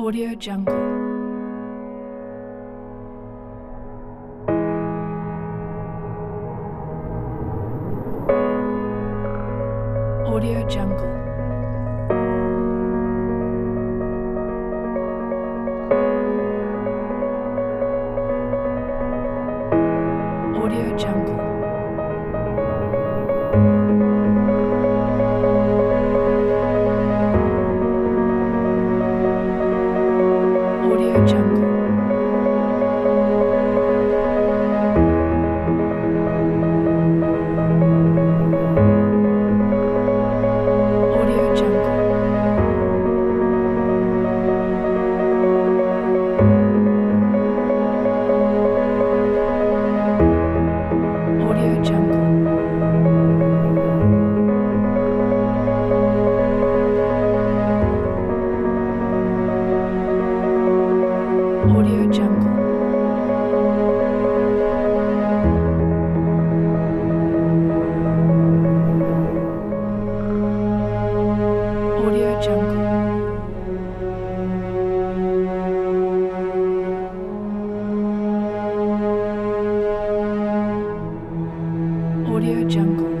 Audio Jungle. Audio Jungle. Audio Jungle. Audio Jungle. Audio Jungle. Audio Jungle. Audio Jungle. Audio Jungle. Audio Jungle.